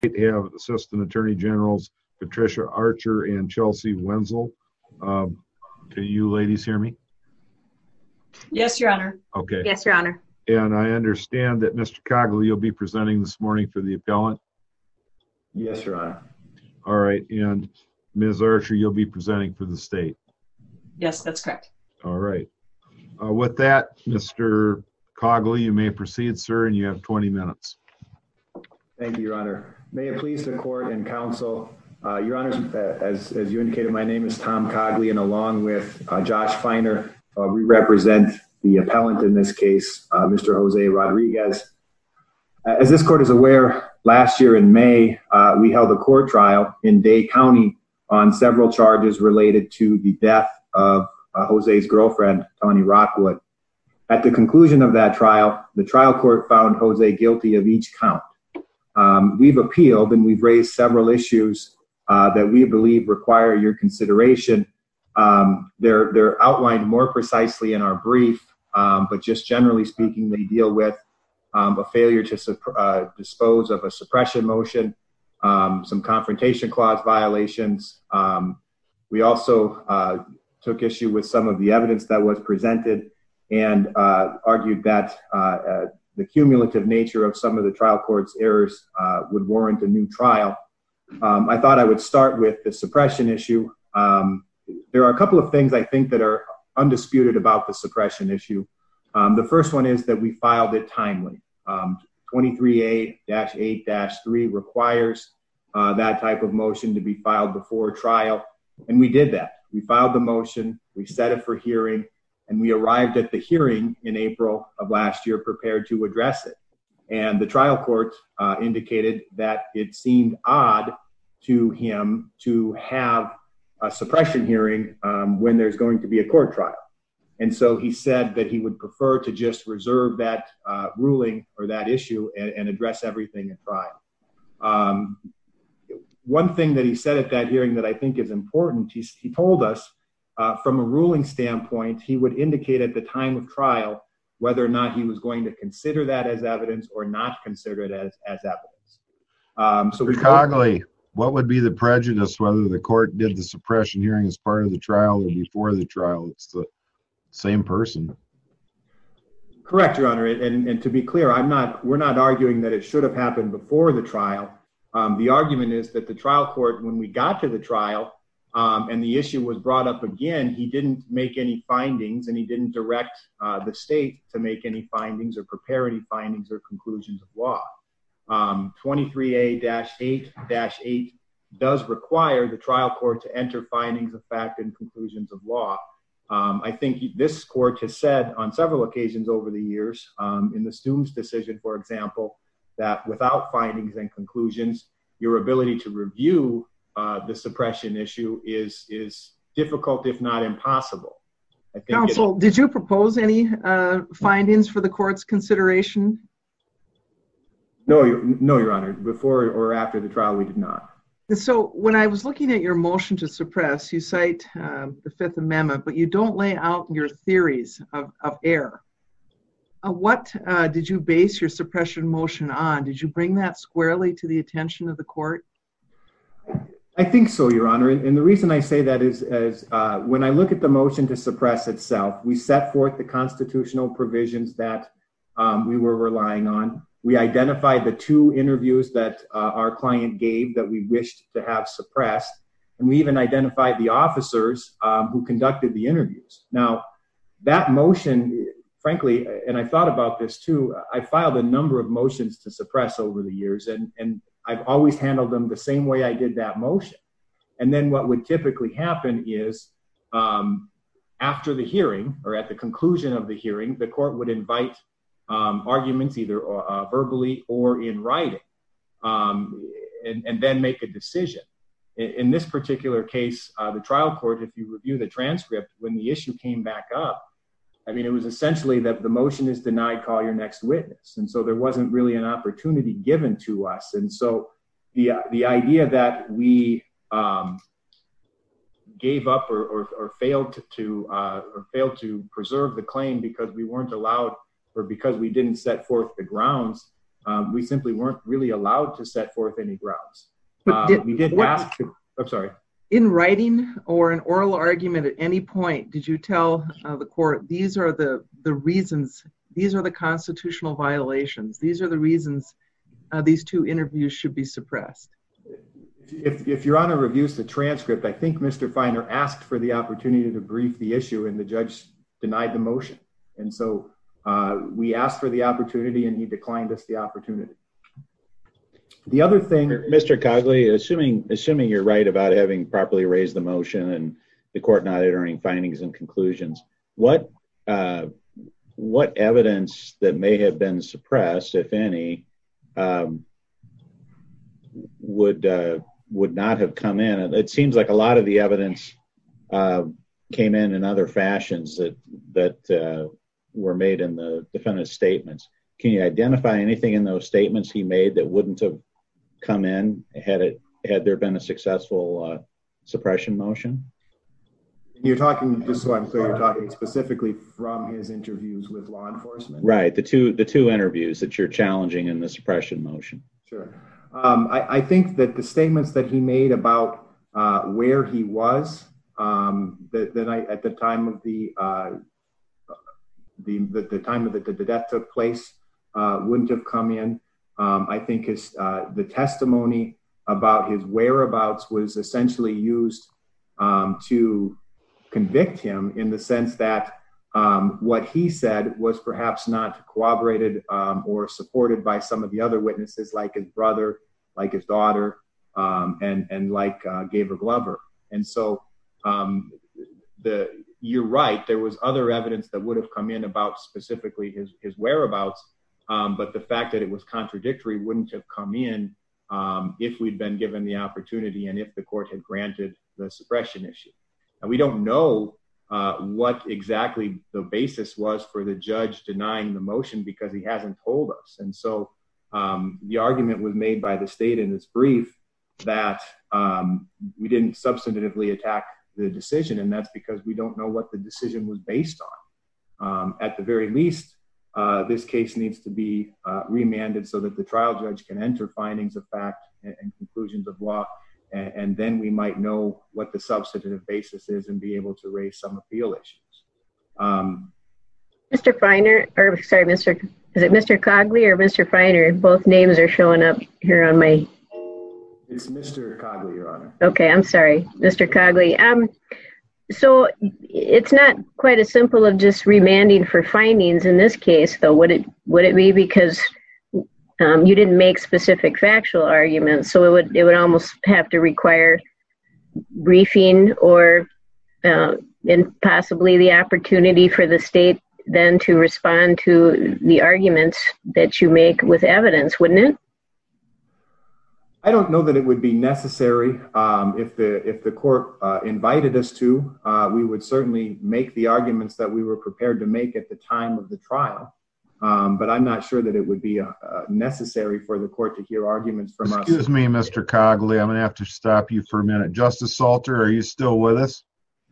have Assistant Attorney Generals Patricia Archer and Chelsea Wenzel. Can you ladies hear me? Yes, Your Honor. Okay. Yes, Your Honor. And I understand that Mr. Cogley, you'll be presenting this morning for the appellant? Yes, Your Honor. All right. And Ms. Archer, you'll be presenting for the state? Yes, that's correct. All right. With that, Mr. Cogley, you may proceed, sir, and you have 20 minutes. Thank you, Your Honor. May it please the court and counsel, Your Honors, as you indicated, my name is Tom Cogley, and along with Josh Feiner, we represent the appellant in this case, Mr. Jose Rodriguez. As this court is aware, last year in May, we held a court trial in Day County on several charges related to the death of Jose's girlfriend, Tawny Rockwood. At the conclusion of that trial, the trial court found Jose guilty of each count. We've appealed and we've raised several issues that we believe require your consideration. They're outlined more precisely in our brief, but just generally speaking, they deal with a failure to dispose of a suppression motion, some confrontation clause violations. We also took issue with some of the evidence that was presented and argued that the cumulative nature of some of the trial court's errors would warrant a new trial. I thought I would start with the suppression issue. There are a couple of things I think that are undisputed about the suppression issue. The first one is that we filed it timely. 23A-8-3 requires that type of motion to be filed before trial, and we did that. We filed the motion, we set it for hearing, and we arrived at the hearing in April of last year prepared to address it. And the trial court indicated that it seemed odd to him to have a suppression hearing when there's going to be a court trial. And so he said that he would prefer to just reserve that ruling or that issue and address everything at trial. One thing that he said at that hearing that I think is important, he told us from a ruling standpoint, he would indicate at the time of trial whether or not he was going to consider that as evidence or not consider it as evidence. Cogley, what would be the prejudice whether the court did the suppression hearing as part of the trial or before the trial? It's the same person. Correct, Your Honor. And to be clear, we're not arguing that it should have happened before the trial. The argument is that the trial court, when we got to the trial and the issue was brought up again, he didn't make any findings and he didn't direct the state to make any findings or prepare any findings or conclusions of law. 23A-8-8 does require the trial court to enter findings of fact and conclusions of law. I think this court has said on several occasions over the years, in the Stooms decision, for example, that without findings and conclusions, your ability to review the suppression issue is difficult, if not impossible. Counsel, did you propose any findings for the court's consideration? No, Your Honor. Before or after the trial, we did not. So when I was looking at your motion to suppress, you cite the Fifth Amendment, but you don't lay out your theories of error. What did you base your suppression motion on? Did you bring that squarely to the attention of the court? I think so, Your Honor. And the reason I say that is when I look at the motion to suppress itself, we set forth the constitutional provisions that we were relying on. We identified the two interviews that our client gave that we wished to have suppressed. And we even identified the officers who conducted the interviews. Now, that motion, frankly, and I thought about this too, I filed a number of motions to suppress over the years, and I've always handled them the same way I did that motion. And then what would typically happen is after the hearing or at the conclusion of the hearing, the court would invite arguments either verbally or in writing and then make a decision. In this particular case, the trial court, if you review the transcript, when the issue came back up, I mean, it was essentially that the motion is denied, call your next witness. And so there wasn't really an opportunity given to us. And so the idea that we gave up or failed to preserve the claim because we weren't allowed or because we didn't set forth the grounds, We simply weren't really allowed to set forth any grounds. But We did ask, I'm sorry. in writing or an oral argument at any point, did you tell the court, these are the reasons, these are the constitutional violations, these are the reasons these two interviews should be suppressed? If Your Honor reviews the transcript, I think Mr. Feiner asked for the opportunity to brief the issue and the judge denied the motion. And so we asked for the opportunity and he declined us the opportunity. The other thing, Mr. Cogley, assuming you're right about having properly raised the motion and the court not entering findings and conclusions, what evidence that may have been suppressed, if any, would not have come in? It seems like a lot of the evidence came in other fashions that were made in the defendant's statements. Can you identify anything in those statements he made that wouldn't have come in had there been a successful suppression motion? You're talking, just so I'm clear, you're talking specifically from his interviews with law enforcement? Right, the two interviews that you're challenging in the suppression motion. Sure. I think that the statements that he made about where he was at the time of the time of the death took place wouldn't have come in. I think the testimony about his whereabouts was essentially used to convict him, in the sense that what he said was perhaps not corroborated or supported by some of the other witnesses, like his brother, like his daughter, and like Gabriel Glover. And so you're right, there was other evidence that would have come in about specifically his whereabouts, but the fact that it was contradictory wouldn't have come in if we'd been given the opportunity and if the court had granted the suppression issue. And we don't know what exactly the basis was for the judge denying the motion, because he hasn't told us. And so the argument was made by the state in its brief that we didn't substantively attack the decision, and that's because we don't know what the decision was based on. At the very least, this case needs to be remanded so that the trial judge can enter findings of fact and conclusions of law, and then we might know what the substantive basis is and be able to raise some appeal issues. Mr. Feiner, or sorry, is it Mr. Cogley or Mr. Feiner? Both names are showing up here on my... It's Mr. Cogley, Your Honor. Okay, I'm sorry, Mr. Cogley. So it's not quite as simple of just remanding for findings in this case, though, would it be? Because you didn't make specific factual arguments, so it would almost have to require briefing or and possibly the opportunity for the state then to respond to the arguments that you make with evidence, wouldn't it? I don't know that it would be necessary. If the court invited us to, we would certainly make the arguments that we were prepared to make at the time of the trial. But I'm not sure that it would be necessary for the court to hear arguments from us. Excuse me, Mr. Cogley, I'm going to have to stop you for a minute. Justice Salter, are you still with us?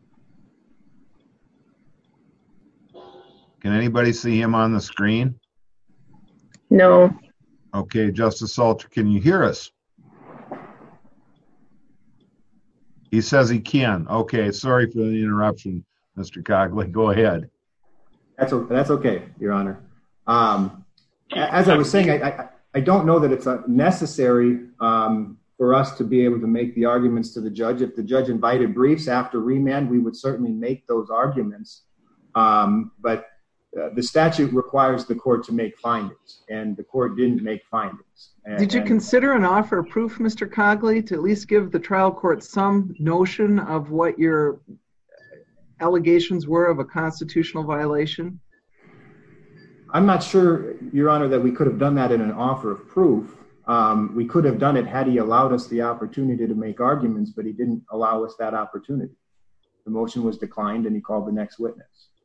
Can anybody see him on the screen? No. Okay, Justice Salter, can you hear us? He says he can. Okay, sorry for the interruption, Mr. Cogley. Go ahead. That's okay, Your Honor. As I was saying, I don't know that it's necessary for us to be able to make the arguments to the judge. If the judge invited briefs after remand, we would certainly make those arguments. But the statute requires the court to make findings, and the court didn't make findings. Did you consider an offer of proof, Mr. Cogley, to at least give the trial court some notion of what your allegations were of a constitutional violation? I'm not sure, Your Honor, that we could have done that in an offer of proof. We could have done it had he allowed us the opportunity to make arguments, but he didn't allow us that opportunity. The motion was declined, and he called the next witness.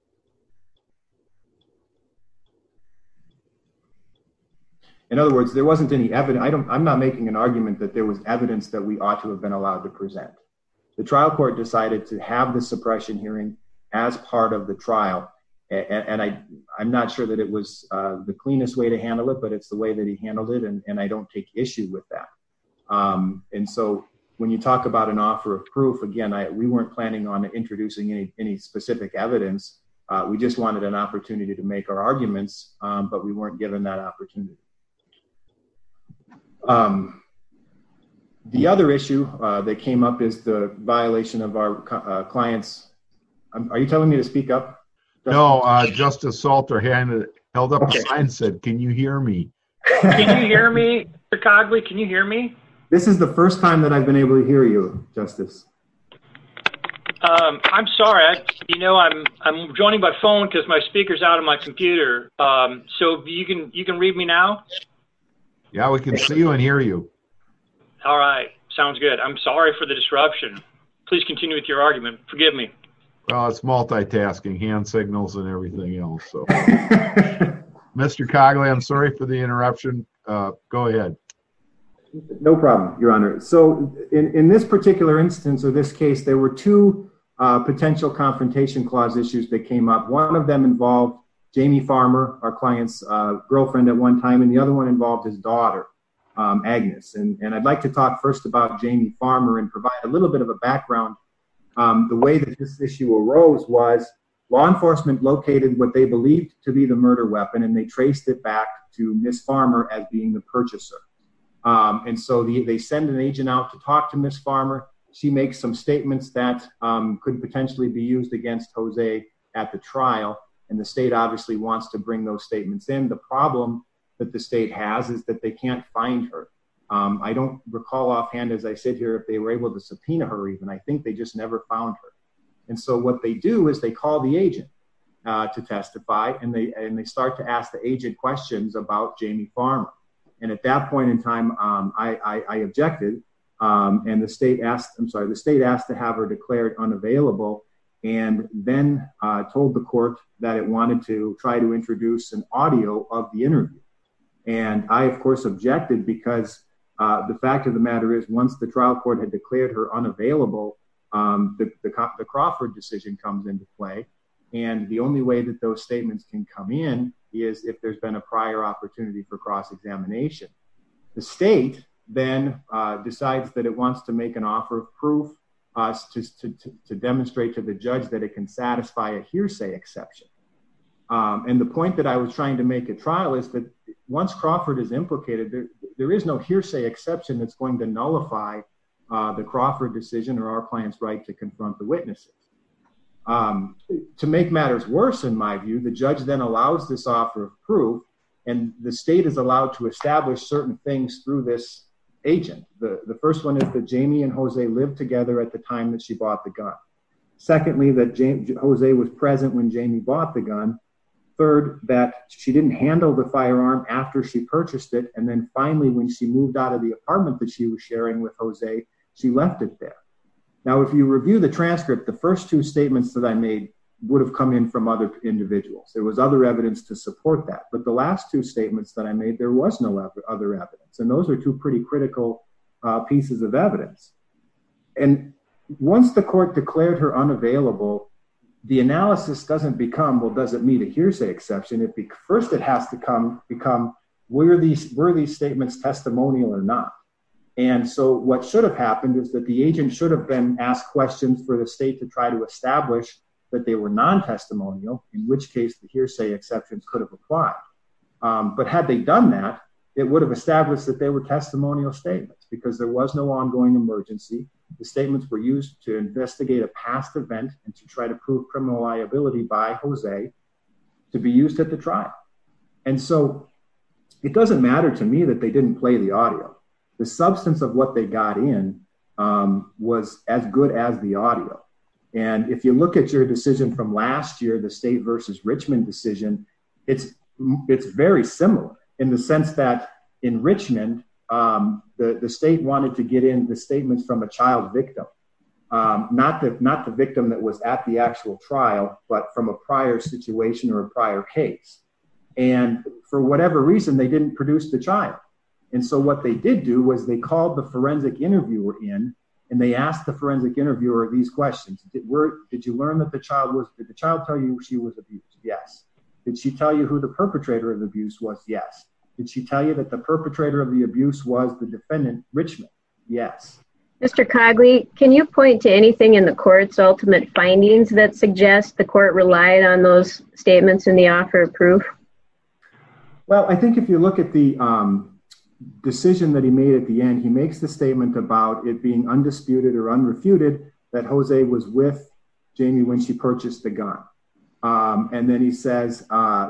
In other words, there wasn't any evidence. I'm not making an argument that there was evidence that we ought to have been allowed to present. The trial court decided to have the suppression hearing as part of the trial, And I'm not sure that it was the cleanest way to handle it, but it's the way that he handled it, and I don't take issue with that. And so when you talk about an offer of proof, again, we weren't planning on introducing any specific evidence. We just wanted an opportunity to make our arguments, but we weren't given that opportunity. The other issue that came up is the violation of our client's. Are you telling me to speak up? No, Justice Salter held up a sign and said, "Can you hear me?" Can you hear me, Mr. Cogley? Can you hear me? This is the first time that I've been able to hear you, Justice. I'm sorry. I'm joining by phone because my speaker's out of my computer. So you can read me now? Yeah, we can see you and hear you. All right. Sounds good. I'm sorry for the disruption. Please continue with your argument. Forgive me. Well, it's multitasking, hand signals and everything else. So, Mr. Cogley, I'm sorry for the interruption. Go ahead. No problem, Your Honor. So in this particular instance, or this case, there were two potential confrontation clause issues that came up. One of them involved Jamie Farmer, our client's girlfriend at one time, and the other one involved his daughter, Agnes. And I'd like to talk first about Jamie Farmer and provide a little bit of a background. The way that this issue arose was law enforcement located what they believed to be the murder weapon, and they traced it back to Miss Farmer as being the purchaser. And so they send an agent out to talk to Miss Farmer. She makes some statements that could potentially be used against Jose at the trial, and the state obviously wants to bring those statements in. The problem that the state has is that they can't find her. I don't recall offhand as I sit here if they were able to subpoena her even. I think they just never found her. And so what they do is they call the agent to testify, and they start to ask the agent questions about Jamie Farmer. And at that point in time, I objected, and the state asked to have her declared unavailable, and then told the court that it wanted to try to introduce an audio of the interview. And I, of course, objected because the fact of the matter is, once the trial court had declared her unavailable, the Crawford decision comes into play. And the only way that those statements can come in is if there's been a prior opportunity for cross-examination. The state then decides that it wants to make an offer of proof to demonstrate to the judge that it can satisfy a hearsay exception. And the point that I was trying to make at trial is that once Crawford is implicated, there is no hearsay exception that's going to nullify the Crawford decision or our client's right to confront the witnesses. To make matters worse, in my view, the judge then allows this offer of proof, and the state is allowed to establish certain things through this agent. The first one is that Jamie and Jose lived together at the time that she bought the gun. Secondly, that Jose was present when Jamie bought the gun. Third, that she didn't handle the firearm after she purchased it. And then finally, when she moved out of the apartment that she was sharing with Jose, she left it there. Now, if you review the transcript, the first two statements that I made would have come in from other individuals. There was other evidence to support that. But the last two statements that I made, there was no other evidence. And those are two pretty critical pieces of evidence. And once the court declared her unavailable, the analysis doesn't become, well, does it meet a hearsay exception? First, it has to become, were these statements testimonial or not? And so what should have happened is that the agent should have been asked questions for the state to try to establish that they were non-testimonial, in which case the hearsay exceptions could have applied. But had they done that, it would have established that they were testimonial statements because there was no ongoing emergency. The statements were used to investigate a past event and to try to prove criminal liability by Jose to be used at the trial. And so it doesn't matter to me that they didn't play the audio. The substance of what they got in was as good as the audio. And if you look at your decision from last year, the State versus Richmond decision, it's very similar in the sense that in Richmond, the state wanted to get in the statements from a child victim, not the victim that was at the actual trial, but from a prior situation or a prior case. And for whatever reason, they didn't produce the child. And so what they did do was they called the forensic interviewer in and they asked the forensic interviewer these questions. Did you learn that did the child tell you she was abused? Yes. Did she tell you who the perpetrator of the abuse was? Yes. Did she tell you that the perpetrator of the abuse was the defendant, Richmond? Yes. Mr. Cogley, can you point to anything in the court's ultimate findings that suggest the court relied on those statements in the offer of proof? Well, I think if you look at the decision that he made at the end, he makes the statement about it being undisputed or unrefuted that Jose was with Jamie when she purchased the gun. And then he says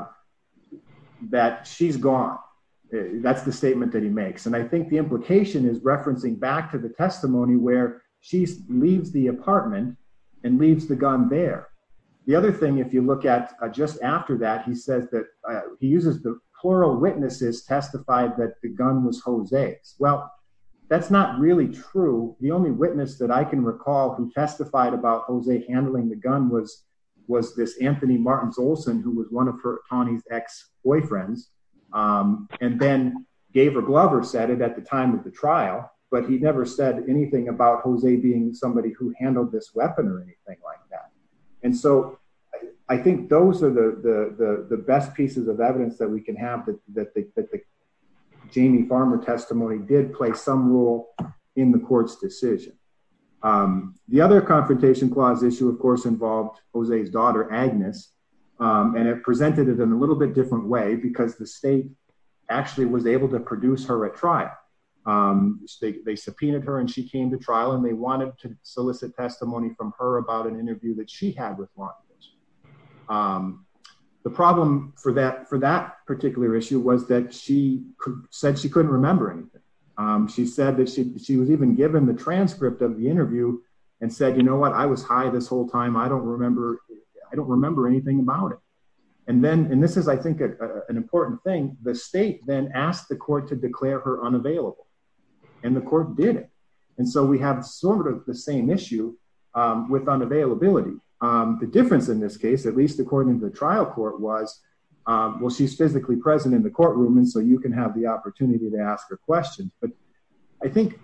that she's gone. That's the statement that he makes. And I think the implication is referencing back to the testimony where she leaves the apartment and leaves the gun there. The other thing, if you look at just after that, he says that he uses the plural witnesses testified that the gun was Jose's. Well, that's not really true. The only witness that I can recall who testified about Jose handling the gun was this Anthony Martins Olson, who was one of Tawny's ex-boyfriends. And then Gaver Glover said it at the time of the trial, but he never said anything about Jose being somebody who handled this weapon or anything like that. And so I think those are the best pieces of evidence that we can have that the Jamie Farmer testimony did play some role in the court's decision. The other confrontation clause issue, of course, involved Jose's daughter, Agnes, and it presented it in a little bit different way because the state actually was able to produce her at trial. They subpoenaed her and she came to trial, and they wanted to solicit testimony from her about an interview that she had with law enforcement. The problem for that particular issue was that she said she couldn't remember anything. She said that she was even given the transcript of the interview and said, you know what, I was high this whole time. I don't remember anything about it. And this is, I think, an important thing. The state then asked the court to declare her unavailable, and the court did it. And so we have sort of the same issue with unavailability. The difference in this case, at least according to the trial court, was, well, she's physically present in the courtroom, and so you can have the opportunity to ask her questions. But I think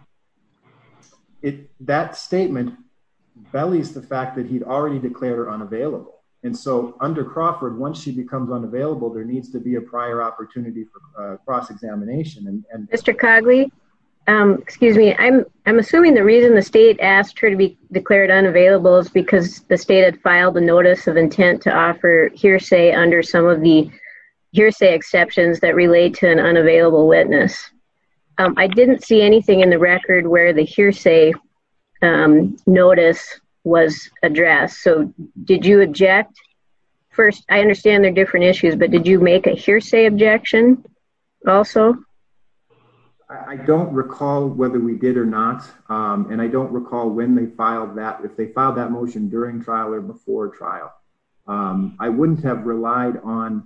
that statement bellies the fact that he'd already declared her unavailable. And so under Crawford, once she becomes unavailable, there needs to be a prior opportunity for cross-examination. And Mr. Cogley, excuse me, I'm assuming the reason the state asked her to be declared unavailable is because the state had filed a notice of intent to offer hearsay under some of the hearsay exceptions that relate to an unavailable witness. I didn't see anything in the record where the hearsay notice was addressed. So did you object? First, I understand they're different issues, but did you make a hearsay objection also? I don't recall whether we did or not, and I don't recall when they filed that, if they filed that motion during trial or before trial. I wouldn't have relied on,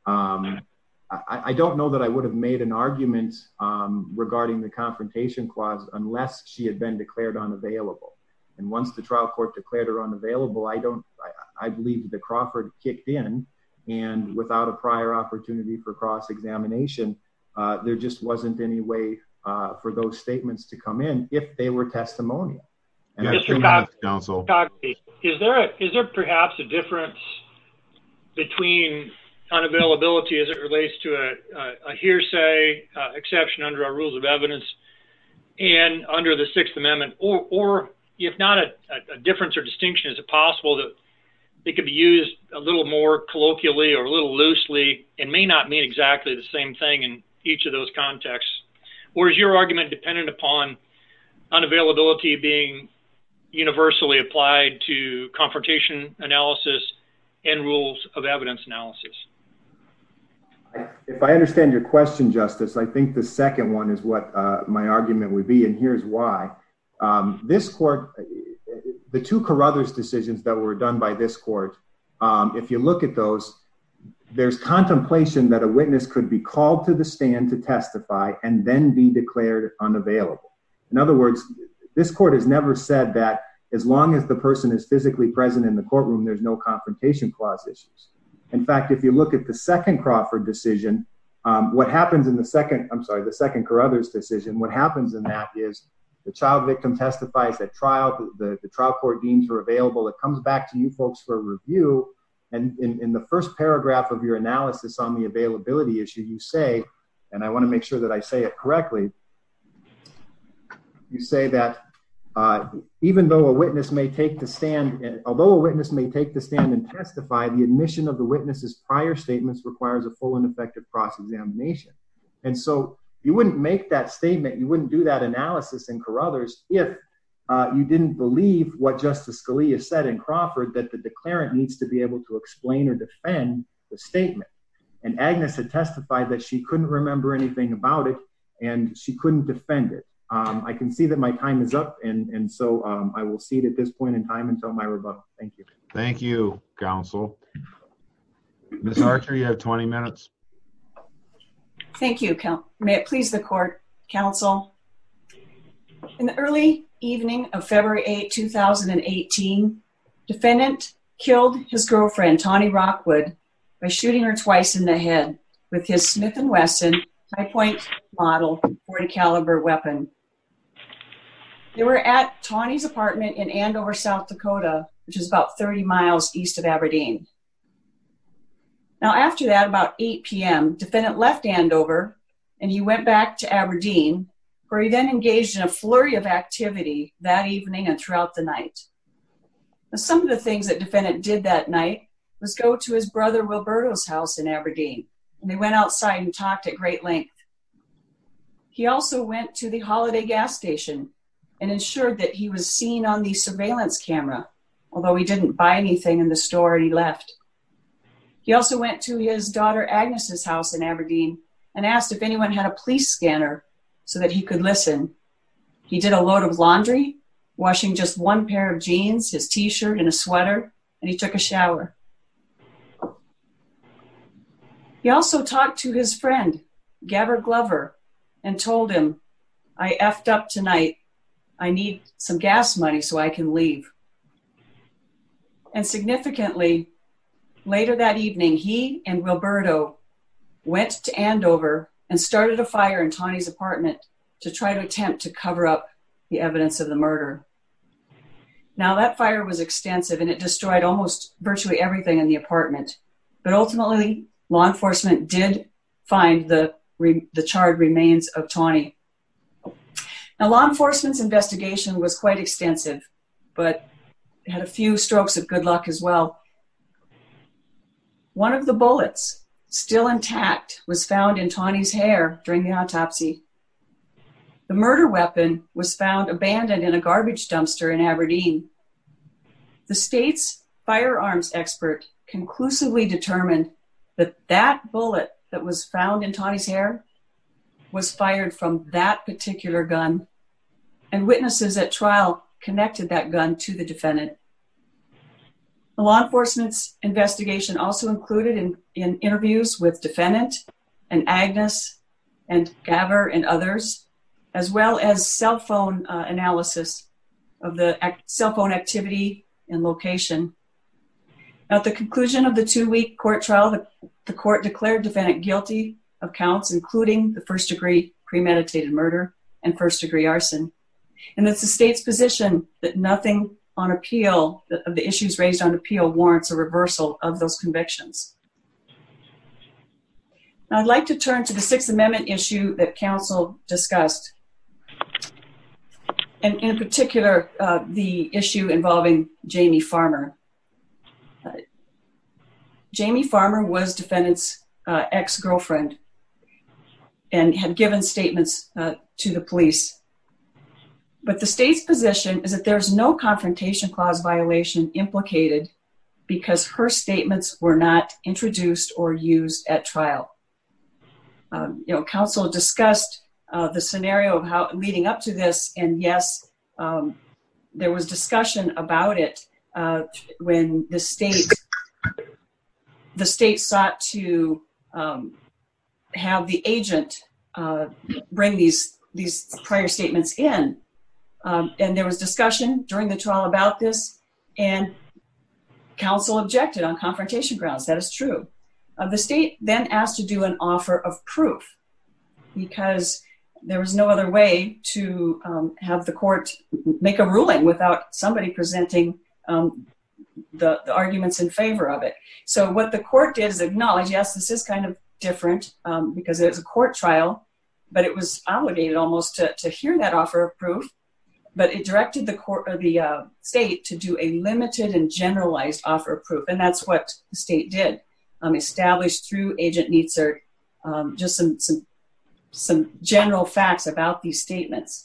I don't know that I would have made an argument regarding the confrontation clause unless she had been declared unavailable. And once the trial court declared her unavailable, I believe that Crawford kicked in, and without a prior opportunity for cross-examination, there just wasn't any way for those statements to come in if they were testimonial. And Mr. Cogley, is there perhaps a difference between unavailability as it relates to a hearsay exception under our rules of evidence and under the Sixth Amendment, or if not a difference or distinction, is it possible that it could be used a little more colloquially or a little loosely and may not mean exactly the same thing in each of those contexts? Or is your argument dependent upon unavailability being universally applied to confrontation analysis and rules of evidence analysis? If I understand your question, Justice, I think the second one is what my argument would be, and here's why. This court, the two Carruthers decisions that were done by this court, if you look at those, there's contemplation that a witness could be called to the stand to testify and then be declared unavailable. In other words, this court has never said that as long as the person is physically present in the courtroom, there's no confrontation clause issues. In fact, if you look at the second Crawford decision, what happens in the second Carruthers decision, what happens in that is The child victim testifies at trial. The trial court deems her available. It comes back to you folks for review. And in the first paragraph of your analysis on the availability issue, you say, and I want to make sure that I say it correctly, you say that even though a witness may take the stand, although a witness may take the stand and testify, the admission of the witness's prior statements requires a full and effective cross-examination. And so you wouldn't make that statement, you wouldn't do that analysis in Carruthers if you didn't believe what Justice Scalia said in Crawford, that the declarant needs to be able to explain or defend the statement. And Agnes had testified that she couldn't remember anything about it and she couldn't defend it. I can see that my time is up, and so I will cede at this point in time until my rebuttal. Thank you. Thank you, counsel. Ms. Archer, you have 20 minutes. Thank you. May it please the court, counsel. In the early evening of February 8, 2018, defendant killed his girlfriend, Tawny Rockwood, by shooting her twice in the head with his Smith & Wesson high-point model .40 caliber weapon. They were at Tawny's apartment in Andover, South Dakota, which is about 30 miles east of Aberdeen. Now, after that, about 8 p.m., defendant left Andover, and he went back to Aberdeen, where he then engaged in a flurry of activity that evening and throughout the night. Now, some of the things that defendant did that night was go to his brother Wilberto's house in Aberdeen, and they went outside and talked at great length. He also went to the Holiday gas station and ensured that he was seen on the surveillance camera, although he didn't buy anything in the store and he left. He also went to his daughter Agnes's house in Aberdeen and asked if anyone had a police scanner so that he could listen. He did a load of laundry, washing just one pair of jeans, his t-shirt, and a sweater, and he took a shower. He also talked to his friend, Gavin Glover, and told him, "I effed up tonight. I need some gas money so I can leave." And significantly, later that evening, he and Wilberto went to Andover and started a fire in Tawny's apartment to try to attempt to cover up the evidence of the murder. Now, that fire was extensive and it destroyed almost virtually everything in the apartment. But ultimately, law enforcement did find the charred remains of Tawny. Now, law enforcement's investigation was quite extensive, but it had a few strokes of good luck as well. One of the bullets, still intact, was found in Tawny's hair during the autopsy. The murder weapon was found abandoned in a garbage dumpster in Aberdeen. The state's firearms expert conclusively determined that that bullet that was found in Tawny's hair was fired from that particular gun, and witnesses at trial connected that gun to the defendant. The law enforcement's investigation also included in interviews with defendant and Agnes and Gaver and others, as well as cell phone analysis of the cell phone activity and location. Now, at the conclusion of the 2-week court trial, the court declared defendant guilty of counts, including the first-degree premeditated murder and first-degree arson. And it's the state's position that nothing on appeal, of the issues raised on appeal, warrants a reversal of those convictions. Now, I'd like to turn to the Sixth Amendment issue that counsel discussed, and in particular, the issue involving Jamie Farmer. Jamie Farmer was defendant's ex-girlfriend and had given statements to the police. But the state's position is that there's no confrontation clause violation implicated because her statements were not introduced or used at trial. Counsel discussed the scenario of how leading up to this, and yes, there was discussion about it when the state sought to have the agent bring these prior statements in. And there was discussion during the trial about this, and counsel objected on confrontation grounds. That is true. The state then asked to do an offer of proof because there was no other way to have the court make a ruling without somebody presenting the arguments in favor of it. So what the court did is acknowledge, yes, this is kind of different because it was a court trial, but it was obligated almost to hear that offer of proof. But it directed the state to do a limited and generalized offer of proof, and that's what the state did. Established through Agent Nietzsche just some general facts about these statements.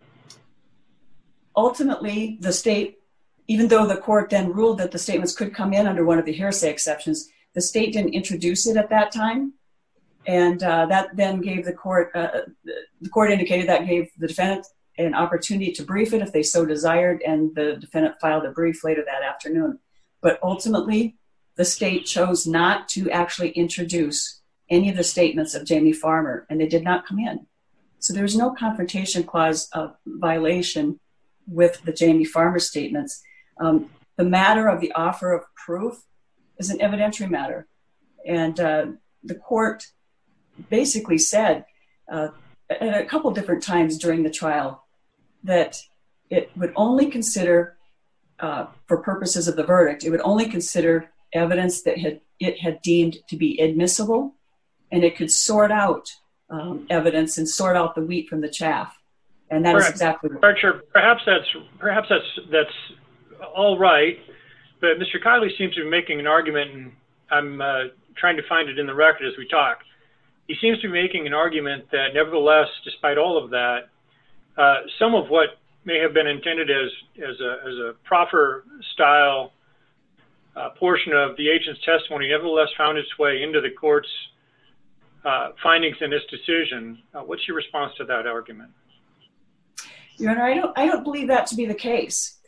Ultimately, the state, even though the court then ruled that the statements could come in under one of the hearsay exceptions, the state didn't introduce it at that time, and that then gave the court indicated that gave the defendant an opportunity to brief it if they so desired, and the defendant filed a brief later that afternoon. But ultimately, the state chose not to actually introduce any of the statements of Jamie Farmer, and they did not come in. So there's no confrontation clause violation with the Jamie Farmer statements. The matter of the offer of proof is an evidentiary matter. And the court basically said at a couple different times during the trial that it would only consider, for purposes of the verdict, it would only consider evidence that it had deemed to be admissible, and it could sort out evidence and sort out the wheat from the chaff. And that is exactly what. Archer, perhaps that's all right, but Mr. Cogley seems to be making an argument, and I'm trying to find it in the record as we talk. He seems to be making an argument that nevertheless, despite all of that, some of what may have been intended as a proffer style portion of the agent's testimony nevertheless found its way into the court's findings in this decision. What's your response to that argument? Your Honor, I don't believe that to be the case.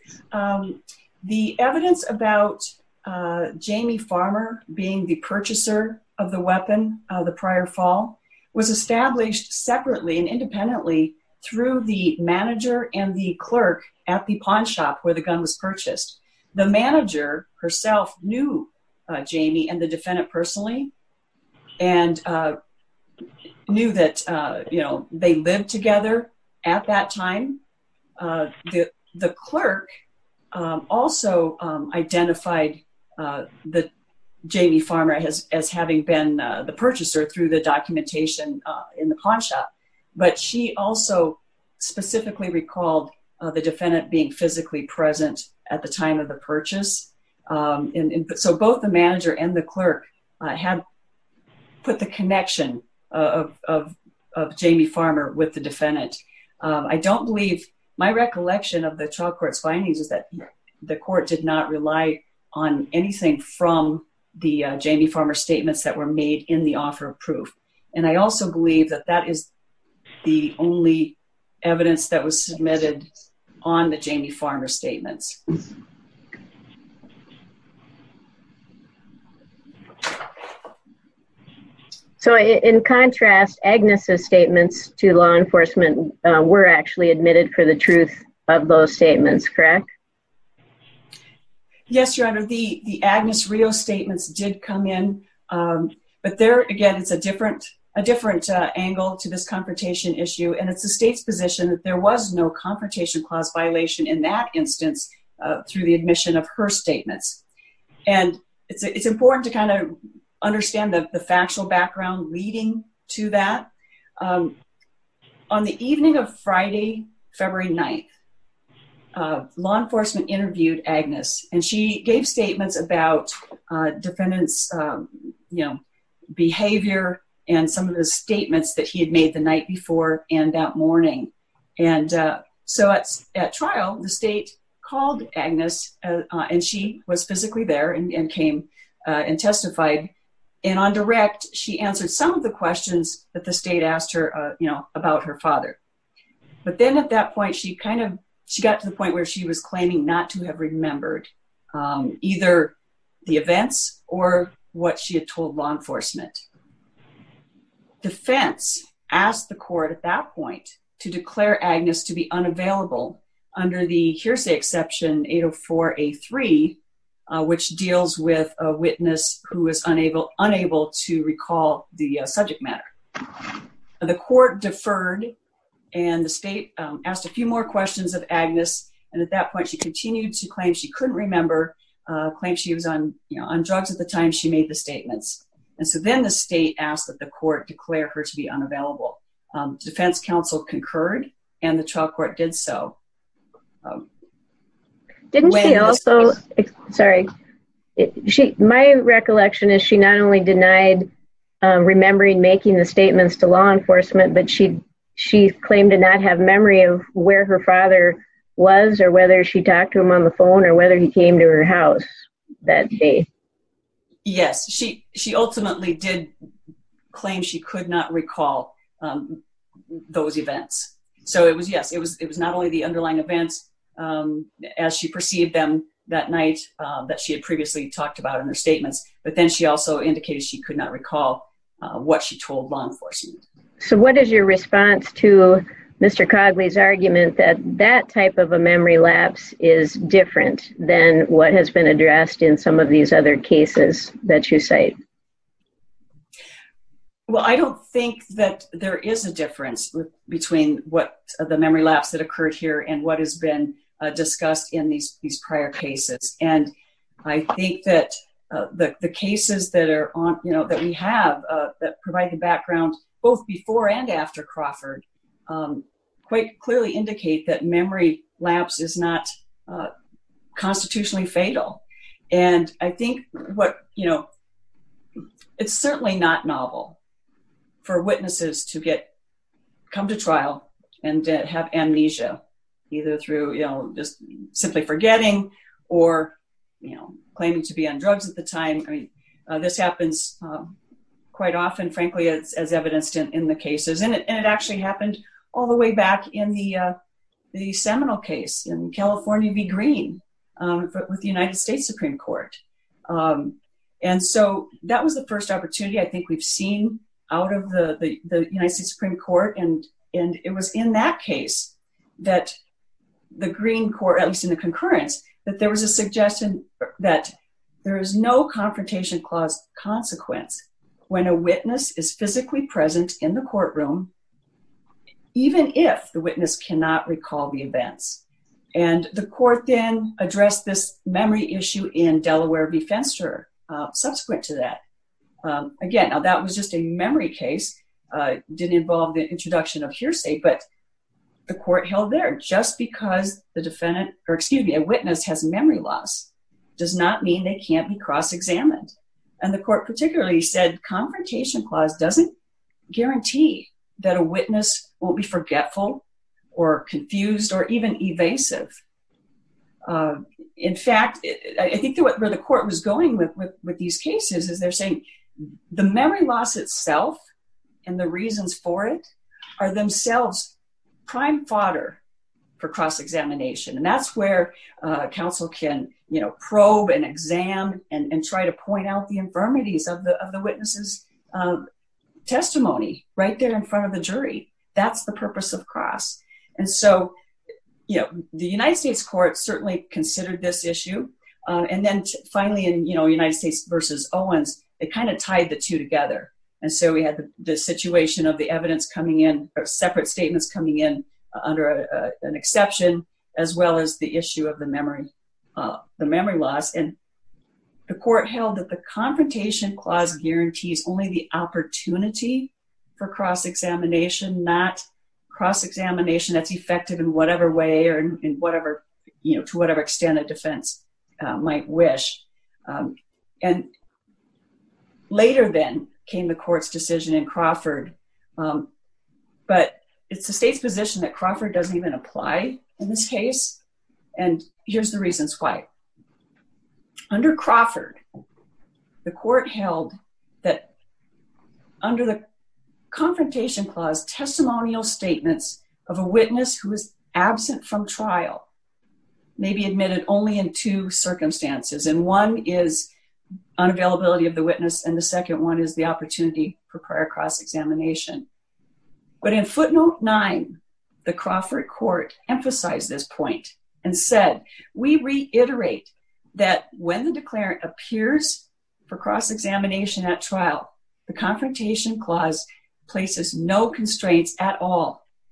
The evidence about Jamie Farmer being the purchaser of the weapon the prior fall was established separately and independently through the manager and the clerk at the pawn shop where the gun was purchased. The manager herself knew Jamie and the defendant personally, and knew that they lived together at that time. The clerk also identified the Jamie Farmer as having been the purchaser through the documentation in the pawn shop, but she also specifically recalled the defendant being physically present at the time of the purchase. So both the manager and the clerk had put the connection of Jamie Farmer with the defendant. I don't believe, my recollection of the trial court's findings is that the court did not rely on anything from the Jamie Farmer statements that were made in the offer of proof. And I also believe that is the only evidence that was submitted on the Jamie Farmer statements. So in contrast, Agnes's statements to law enforcement were actually admitted for the truth of those statements, correct? Yes, Your Honor, the Agnes Rio statements did come in, but there again, it's a different angle to this confrontation issue, and it's the state's position that there was no confrontation clause violation in that instance through the admission of her statements. And it's important to kind of understand the factual background leading to that. On the evening of Friday, February 9th, law enforcement interviewed Agnes, and she gave statements about defendant's behavior and some of the statements that he had made the night before and that morning. And so at trial, the state called Agnes, and she was physically there and came and testified. And on direct, she answered some of the questions that the state asked her, about her father. But then at that point, she got to the point where she was claiming not to have remembered either the events or what she had told law enforcement. Defense asked the court at that point to declare Agnes to be unavailable under the hearsay exception 804A3, which deals with a witness who is unable to recall the subject matter. The court deferred and the state asked a few more questions of Agnes. And at that point, she continued to claim she couldn't remember, claimed she was on drugs at the time she made the statements. And so then the state asked that the court declare her to be unavailable. Defense counsel concurred, and the trial court did so. Didn't she also, my recollection is she not only denied remembering making the statements to law enforcement, but she claimed to not have memory of where her father was, or whether she talked to him on the phone, or whether he came to her house that day. Yes, she ultimately did claim she could not recall those events. So it was not only the underlying events as she perceived them that night that she had previously talked about in her statements, but then she also indicated she could not recall what she told law enforcement. So what is your response to Mr. Cogley's argument that that type of a memory lapse is different than what has been addressed in some of these other cases that you cite? Well, I don't think that there is a difference between what the memory lapse that occurred here and what has been discussed in these prior cases. And I think that the cases that are on, that we have that provide the background both before and after Crawford quite clearly indicate that memory lapse is not constitutionally fatal. And I think it's certainly not novel for witnesses to come to trial and have amnesia, either through, just simply forgetting or, claiming to be on drugs at the time. I mean, this happens quite often, frankly, as evidenced in the cases. And it actually happened all the way back in the seminal case in California v. Green with the United States Supreme Court. And so that was the first opportunity I think we've seen out of the United States Supreme Court. And it was in that case that the Green Court, at least in the concurrence, that there was a suggestion that there is no confrontation clause consequence when a witness is physically present in the courtroom, even if the witness cannot recall the events. And the court then addressed this memory issue in Delaware v. Fenster subsequent to that. Again, now that was just a memory case, didn't involve the introduction of hearsay, but the court held there just because a witness has memory loss does not mean they can't be cross-examined. And the court particularly said confrontation clause doesn't guarantee that a witness won't be forgetful or confused or even evasive. In fact, I think that where the court was going with these cases is they're saying the memory loss itself and the reasons for it are themselves prime fodder for cross-examination. And that's where counsel can, probe and examine and try to point out the infirmities of the witness's testimony right there in front of the jury. That's the purpose of cross. And so, the United States court certainly considered this issue. And then finally in, United States versus Owens, they kind of tied the two together. And so we had the situation of the evidence coming in, or separate statements coming in under an exception, as well as the issue of the memory loss. And the court held that the confrontation clause guarantees only the opportunity for cross-examination, not cross-examination that's effective in whatever way or in whatever, to whatever extent a defense might wish. And later then came the court's decision in Crawford. But it's the state's position that Crawford doesn't even apply in this case. And here's the reasons why. Under Crawford, the court held that under the confrontation clause, testimonial statements of a witness who is absent from trial may be admitted only in two circumstances. And one is unavailability of the witness, and the second one is the opportunity for prior cross-examination. But in footnote 9, the Crawford court emphasized this point and said, we reiterate that when the declarant appears for cross-examination at trial, the confrontation clause places no constraints at all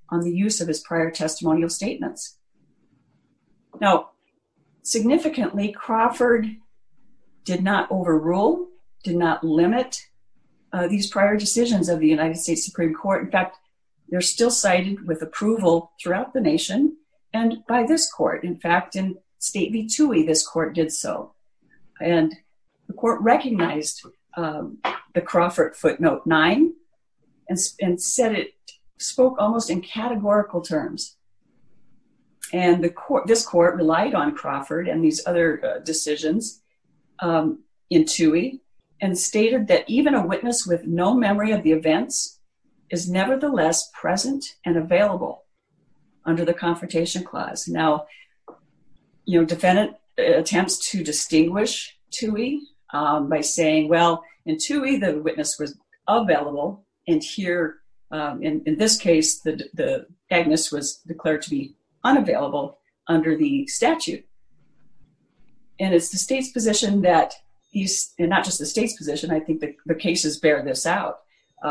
on the use of his prior testimonial statements. Now, significantly, Crawford did not overrule, did not limit these prior decisions of the United States Supreme Court. In fact, they're still cited with approval throughout the nation and by this court. In fact, in State v. Toohey, this court did so. And the court recognized the Crawford footnote 9 and said it spoke almost in categorical terms. And this court relied on Crawford and these other decisions in Toohey and stated that even a witness with no memory of the events is nevertheless present and available under the Confrontation Clause. Now, defendant attempts to distinguish Toohey by saying, well, in Toohey, the witness was available, and here, in this case, the Agnes was declared to be unavailable under the statute. And it's the state's position that and not just the state's position, I think the cases bear this out.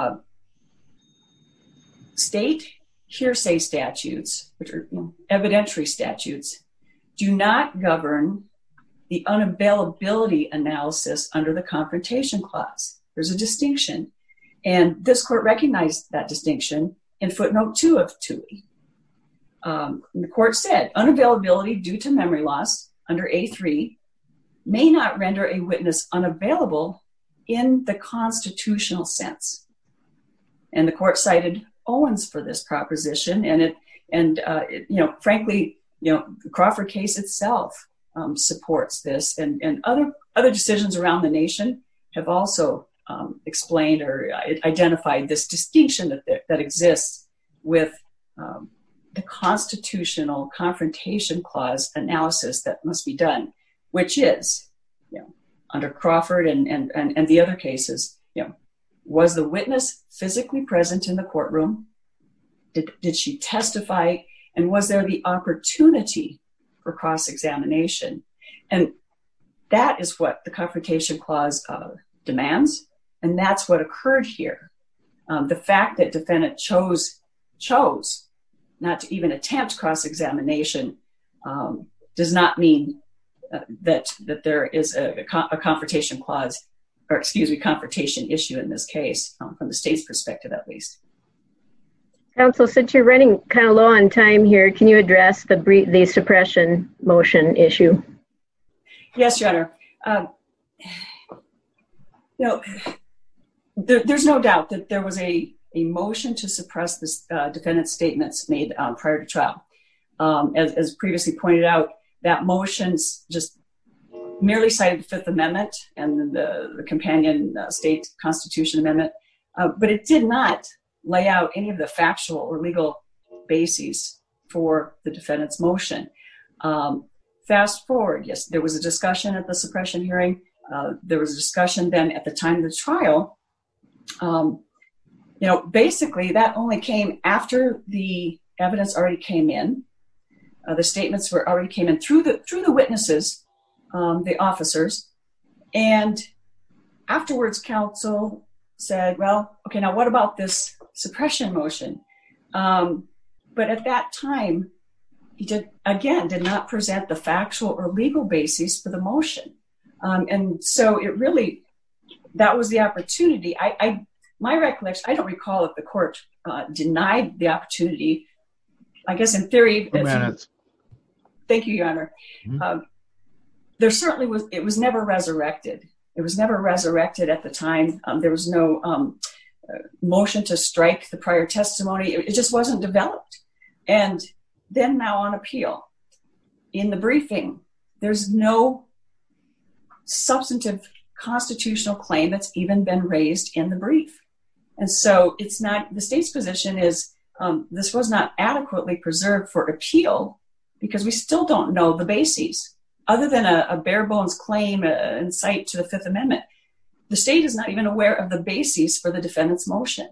State hearsay statutes, which are evidentiary statutes, do not govern the unavailability analysis under the Confrontation Clause. There's a distinction. And this court recognized that distinction in footnote 2 of Toohey. The court said, unavailability due to memory loss under A3 may not render a witness unavailable in the constitutional sense. And the court cited Owens for this proposition, frankly, the Crawford case itself supports this, and other decisions around the nation have also explained or identified this distinction that exists with the constitutional Confrontation Clause analysis that must be done, which is, under Crawford and the other cases, was the witness physically present in the courtroom? Did she testify? And was there the opportunity for cross-examination? And that is what the Confrontation Clause demands, and that's what occurred here. The fact that defendant chose not to even attempt cross-examination does not mean that there is a Confrontation Clause, confrontation issue in this case, from the state's perspective at least. Counsel, since you're running kind of low on time here, can you address the suppression motion issue? Yes, Your Honor. There's no doubt that there was a motion to suppress this defendant's statements made prior to trial. As previously pointed out, that motion just merely cited the Fifth Amendment and the companion state Constitution Amendment, but it did not lay out any of the factual or legal bases for the defendant's motion. Fast forward, yes, there was a discussion at the suppression hearing. There was a discussion then at the time of the trial. Basically that only came after the evidence already came in. The statements already came in through the witnesses, the officers, and afterwards counsel said, well, okay, now what about this suppression motion? But at that time, he did not present the factual or legal basis for the motion. And so that was the opportunity. My recollection, I don't recall if the court denied the opportunity. I guess in theory, thank you, Your Honor. Mm-hmm. There certainly was, it was never resurrected. It was never resurrected at the time. There was no motion to strike the prior testimony. It just wasn't developed. And then now on appeal, in the briefing, there's no substantive constitutional claim that's even been raised in the brief. And so it's not, the state's position is this was not adequately preserved for appeal because we still don't know the bases. Other than a bare bones claim and cite to the Fifth Amendment, the state is not even aware of the bases for the defendant's motion.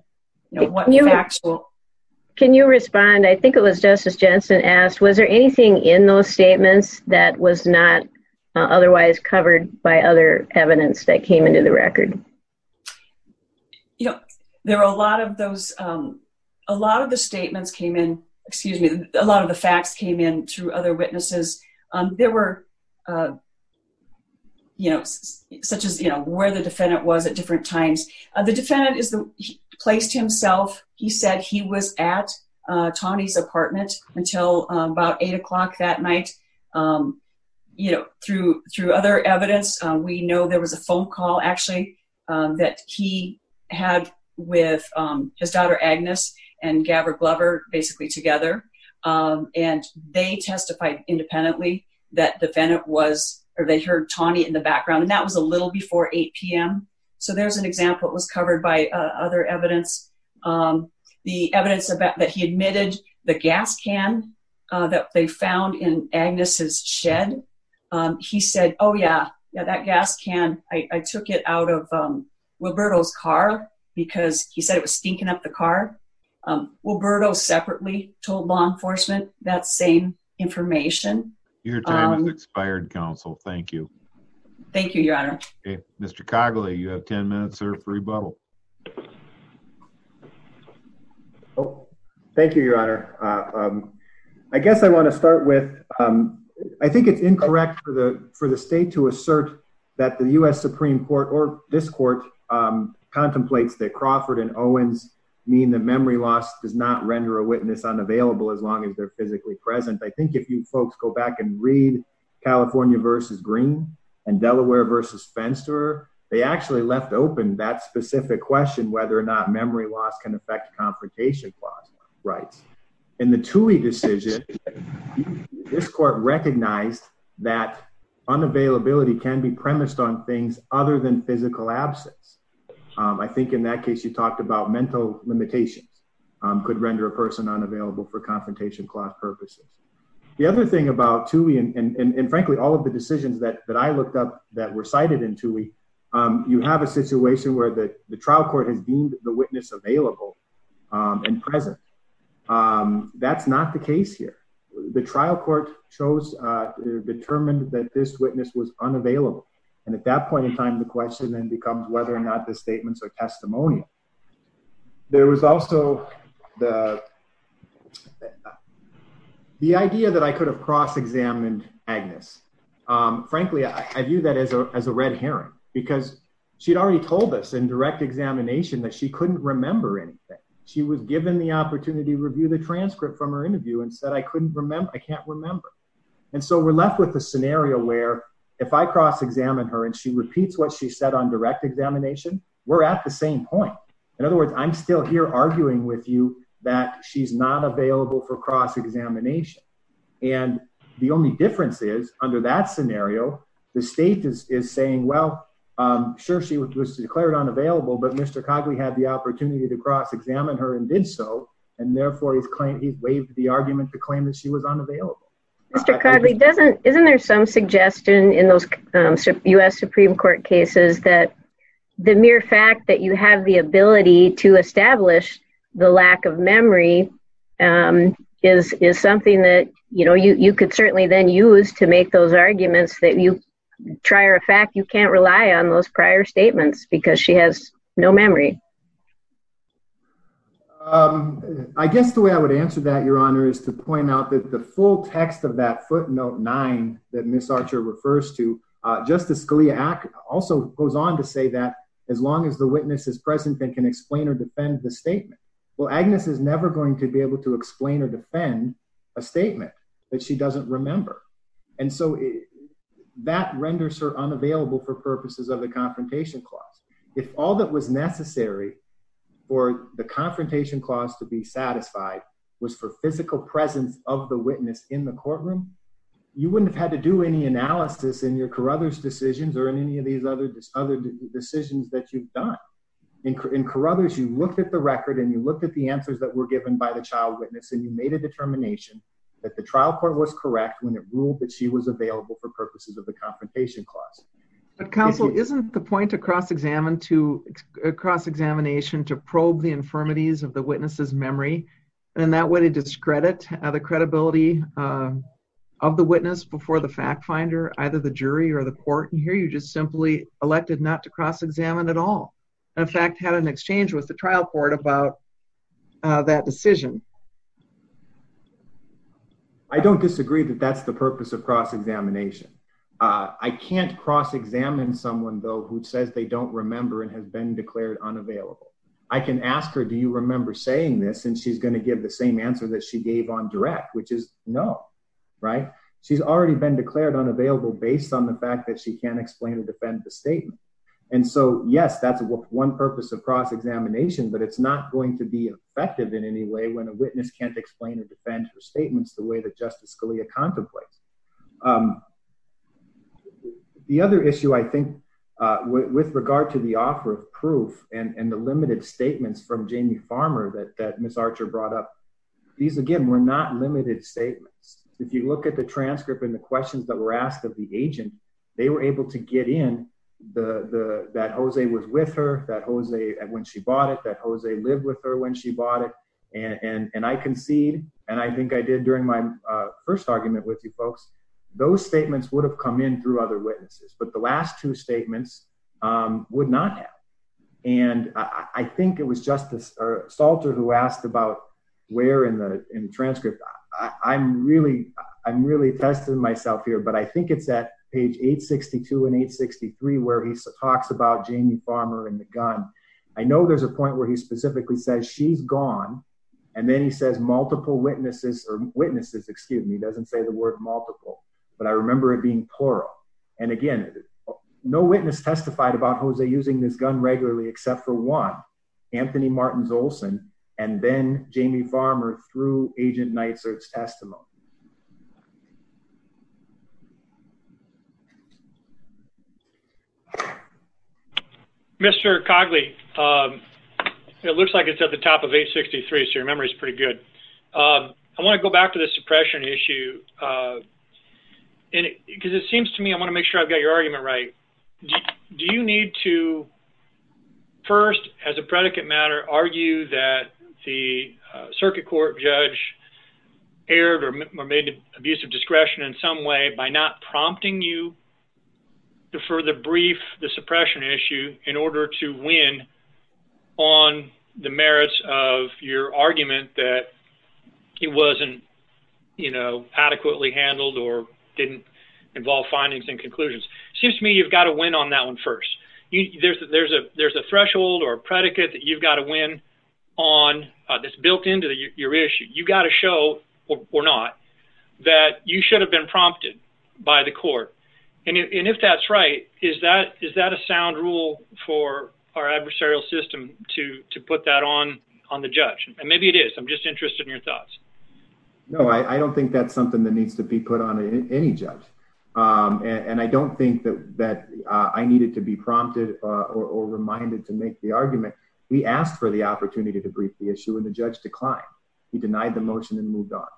Can you respond? I think it was Justice Jensen asked, was there anything in those statements that was not otherwise covered by other evidence that came into the record? There were a lot of those a lot of the statements came in, a lot of the facts came in through other witnesses. There were, such as, where the defendant was at different times. The defendant he placed himself, he said he was at Tawny's apartment until about 8 o'clock that night. Through other evidence, we know there was a phone call actually that he had with his daughter Agnes and Gavin Glover basically together. And they testified independently that defendant they heard Tawny in the background, and that was a little before 8 p.m. So there's an example. It was covered by other evidence. The evidence about that he admitted the gas can that they found in Agnes's shed. He said, "Oh yeah, that gas can. I took it out of Wilberto's car because he said it was stinking up the car." Wilberto separately told law enforcement that same information. Your time has expired, counsel. Thank you. Thank you, Your Honor. Okay, Mr. Cogley, you have 10 minutes, sir, for rebuttal. Oh, thank you, Your Honor. I guess I want to start with, I think it's incorrect for the state to assert that the U.S. Supreme Court or this court contemplates that Crawford and Owens mean that memory loss does not render a witness unavailable as long as they're physically present. I think if you folks go back and read California versus Green and Delaware versus Fensterer, they actually left open that specific question whether or not memory loss can affect confrontation clause rights. In the Toohey decision, this court recognized that unavailability can be premised on things other than physical absence. I think in that case, you talked about mental limitations could render a person unavailable for confrontation clause purposes. The other thing about Toohey and frankly, all of the decisions that I looked up that were cited in Toohey, you have a situation where the trial court has deemed the witness available and present. That's not the case here. The trial court determined that this witness was unavailable. And at that point in time, the question then becomes whether or not the statements are testimonial. There was also the idea that I could have cross-examined Agnes. Frankly, I view that as a red herring because she'd already told us in direct examination that she couldn't remember anything. She was given the opportunity to review the transcript from her interview and said, I can't remember. And so we're left with a scenario where if I cross-examine her and she repeats what she said on direct examination, we're at the same point. In other words, I'm still here arguing with you that she's not available for cross-examination. And the only difference is, under that scenario, the state is saying, well, sure, she was declared unavailable, but Mr. Cogley had the opportunity to cross-examine her and did so, and therefore he's waived the argument to claim that she was unavailable. Mr. Cogley, isn't there some suggestion in those U.S. Supreme Court cases that the mere fact that you have the ability to establish the lack of memory is something that you could certainly then use to make those arguments that you trier of fact you can't rely on those prior statements because she has no memory? I guess the way I would answer that, Your Honor, is to point out that the full text of that footnote 9 that Ms. Archer refers to, Justice Scalia also goes on to say that as long as the witness is present and can explain or defend the statement. Well, Agnes is never going to be able to explain or defend a statement that she doesn't remember. And so that renders her unavailable for purposes of the confrontation clause. If all that was necessary for the confrontation clause to be satisfied was for physical presence of the witness in the courtroom, you wouldn't have had to do any analysis in your Carruthers decisions or in any of these other decisions that you've done. In Carruthers, you looked at the record and you looked at the answers that were given by the child witness and you made a determination that the trial court was correct when it ruled that she was available for purposes of the confrontation clause. But counsel, isn't the point of cross-examination to probe the infirmities of the witness's memory, and in that way to discredit the credibility of the witness before the fact finder, either the jury or the court? And here you just simply elected not to cross-examine at all. And in fact, had an exchange with the trial court about that decision. I don't disagree that that's the purpose of cross-examination. I can't cross-examine someone, though, who says they don't remember and has been declared unavailable. I can ask her, do you remember saying this? And she's going to give the same answer that she gave on direct, which is no, right? She's already been declared unavailable based on the fact that she can't explain or defend the statement. And so, yes, that's one purpose of cross-examination, but it's not going to be effective in any way when a witness can't explain or defend her statements the way that Justice Scalia contemplates. The other issue, I think, with regard to the offer of proof and the limited statements from Jamie Farmer that Ms. Archer brought up, these, again, were not limited statements. If you look at the transcript and the questions that were asked of the agent, they were able to get in that Jose was with her, that Jose, when she bought it, that Jose lived with her when she bought it. And I concede, and I think I did during my first argument with you folks, those statements would have come in through other witnesses, but the last two statements would not have. And I think it was Justice Salter who asked about where in the transcript. I'm really testing myself here, but I think it's at page 862 and 863 where he talks about Jamie Farmer and the gun. I know there's a point where he specifically says she's gone, and then he says multiple witnesses, he doesn't say the word multiple, but I remember it being plural. And again, no witness testified about Jose using this gun regularly except for one, Anthony Martins Olson, and then Jamie Farmer through Agent Neitzert's testimony. Mr. Cogley, it looks like it's at the top of 863, so your memory is pretty good. I want to go back to the suppression issue, because it seems to me, I want to make sure I've got your argument right. Do you need to first, as a predicate matter, argue that the circuit court judge erred or made an abuse of discretion in some way by not prompting you to further brief the suppression issue in order to win on the merits of your argument that it wasn't, adequately handled or didn't involve findings and conclusions? Seems to me you've got to win on that one first. There's a threshold or a predicate that you've got to win on that's built into your issue. You got to show or not that you should have been prompted by the court. And if that's right, is that a sound rule for our adversarial system to put that on the judge? And maybe it is. I'm just interested in your thoughts. No, I don't think that's something that needs to be put on any judge. And I don't think that I needed to be prompted or reminded to make the argument. We asked for the opportunity to brief the issue, and the judge declined. He denied the motion and moved on.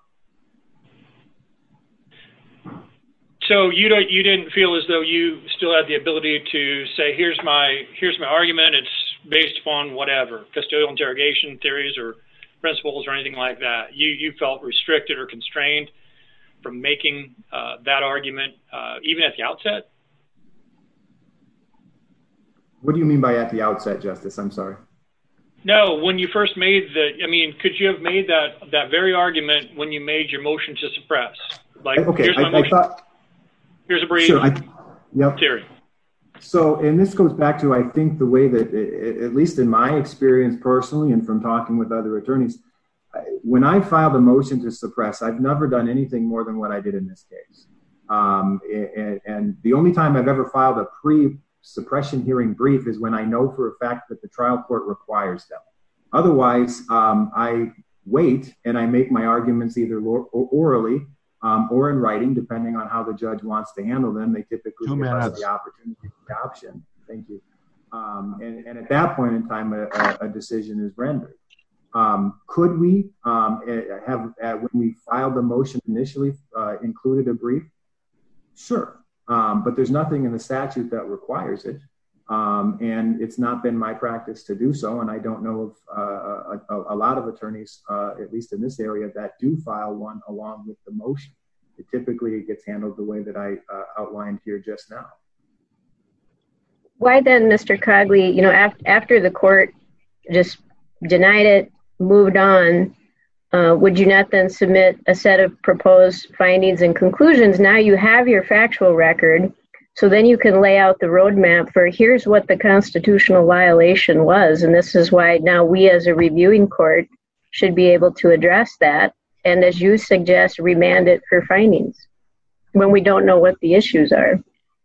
So you didn't feel as though you still had the ability to say, here's my argument. It's based upon whatever custodial interrogation theories or principles or anything like that. You felt restricted or constrained from making that argument even at the outset? What do you mean by at the outset, Justice? I'm sorry. No, when you first made could you have made that very argument when you made your motion to suppress? Like, okay, here's my motion. Here's a brief theory. So, and this goes back to, I think, the way that, at least in my experience personally and from talking with other attorneys, when I filed a motion to suppress, I've never done anything more than what I did in this case. And the only time I've ever filed a pre-suppression hearing brief is when I know for a fact that the trial court requires them. Otherwise, I wait and I make my arguments either orally or in writing, depending on how the judge wants to handle them. They typically give us the opportunity, the option. Thank you. And at that point in time, a decision is rendered. Could we have, when we filed the motion initially, included a brief? Sure. But there's nothing in the statute that requires it. And it's not been my practice to do so. And I don't know of a lot of attorneys, at least in this area, that do file one along with the motion. It gets handled the way that I outlined here just now. Why then, Mr. Cogley, after the court just denied it, moved on, would you not then submit a set of proposed findings and conclusions? Now you have your factual record, so then you can lay out the roadmap for here's what the constitutional violation was, and this is why now we as a reviewing court should be able to address that, and as you suggest, remand it for findings when we don't know what the issues are.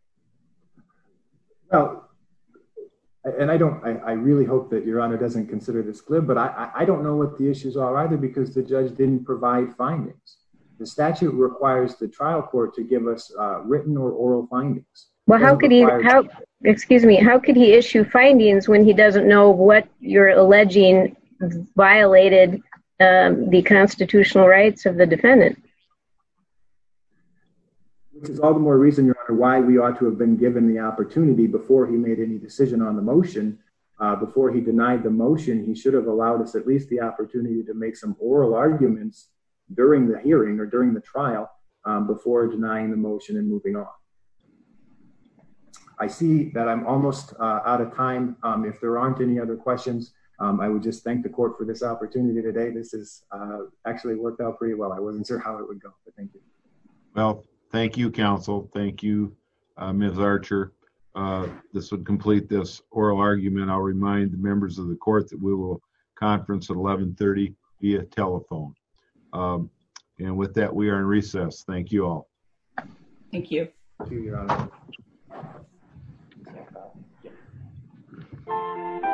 Well, and I really hope that Your Honor doesn't consider this glib, but I don't know what the issues are either, because the judge didn't provide findings. The statute requires the trial court to give us written or oral findings. Well, how could he issue findings when he doesn't know what you're alleging violated the constitutional rights of the defendant? Which is all the more reason, Your Honor, why we ought to have been given the opportunity before he made any decision on the motion. Before he denied the motion, he should have allowed us at least the opportunity to make some oral arguments during the hearing or during the trial before denying the motion and moving on. I see that I'm almost out of time. If there aren't any other questions, I would just thank the court for this opportunity today. This has actually worked out pretty well. I wasn't sure how it would go, but thank you. Well, thank you, counsel. Thank you, Ms. Archer. This would complete this oral argument. I'll remind the members of the court that we will conference at 11:30 via telephone. And with that, we are in recess. Thank you all. Thank you. Thank you, Your Honor.